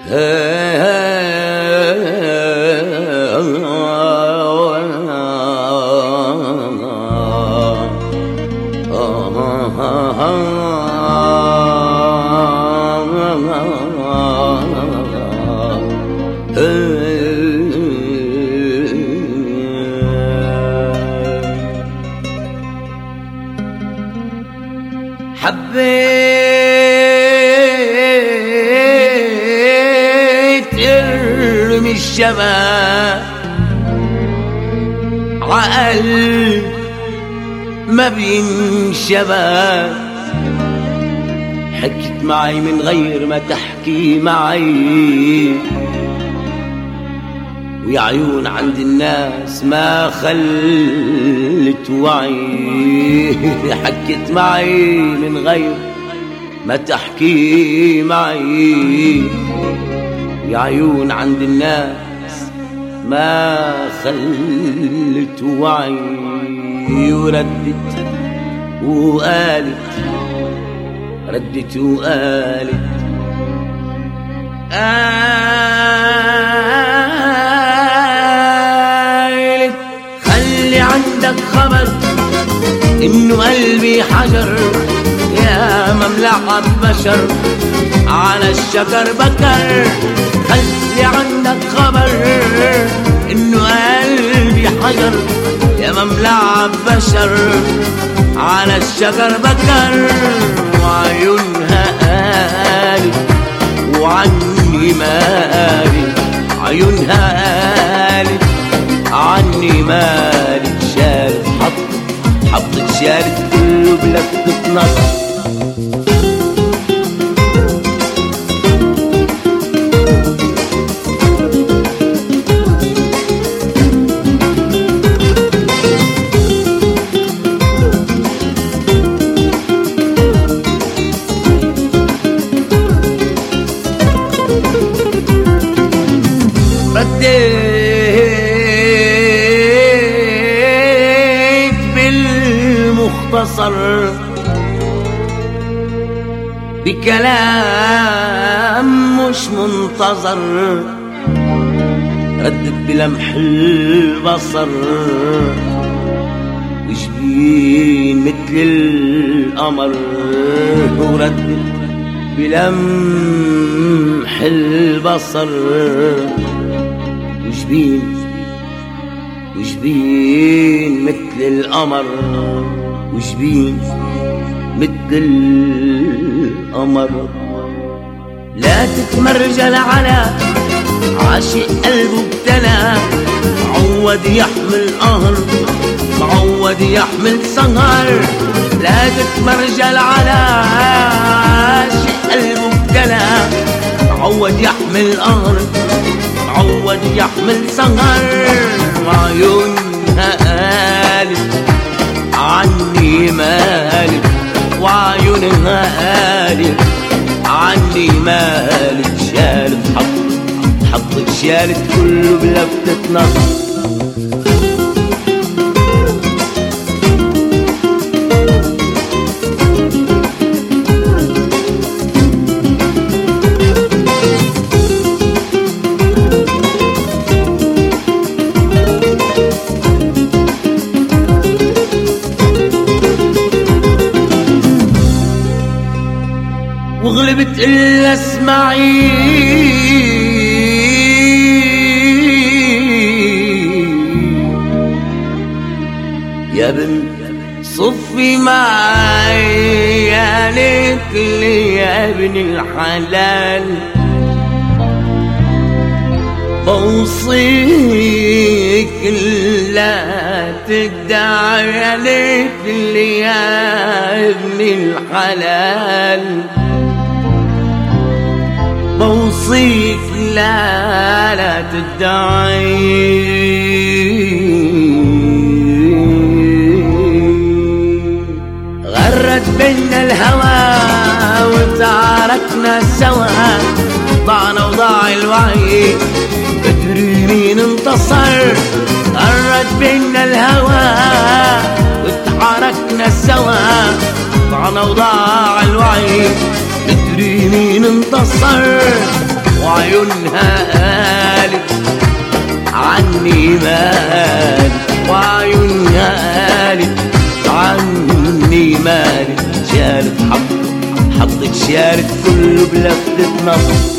حبيت ارمي الشباب عقل ما بينشباب، حكت معي من غير ما تحكي معي، ويا عيون عند الناس ما خلت وعي. حكت معي من غير ما تحكي معي، يا عيون عند الناس ما خلت وعي. وردت وقالت، ردت وقالت خلي عندك خبر إنه قلبي حجر، يا مملعة بشر على الشجر بكر. خلي عندك خبر إنه قلبي حجر، يا مملعة بشر على الشجر بكر. وعيونها قالت وعني مالي، عيونها قالت عني مالي. شالت حطت شالت كله بلفتة نظر. رديت بالمختصر بكلام مش منتظر، ردت بلمح البصر وجبين مثل القمر. وردت بلمح البصر وجبين مثل القمر، وجبين مثل القمر. لا تتمرجل على عاشق قلبه ابتلى، معود يحمل قهر، معود يحمل سهر. لا تتمرجل على عاشق قلبه ابتلى، معود يحمل قهر، معود يحمل سهر. وعيونها قالت عني مالك، وعيونها قالت عني مالك. شالت حطت شالت كله بلفتة نظر. وغلبت إلا اسمعي يا بنت صفي معي، قالت لي يا ابن الحلال بوصيك لا تدعي، قالت لي يا ابن الحلال بوصيك لا تدعي. غرت بينا الهوى وتعاركنا سوا، ضعنا وضاع الوعي بدري مين انتصر. غرت بينا الهوى وتعاركنا سوا، ضعنا وضاع الوعي بدري مين انتصر. وعيونها قالت عني مالك، وعيونها قالت عني مالك. شالت حطت شالت كله بلفتة نظر،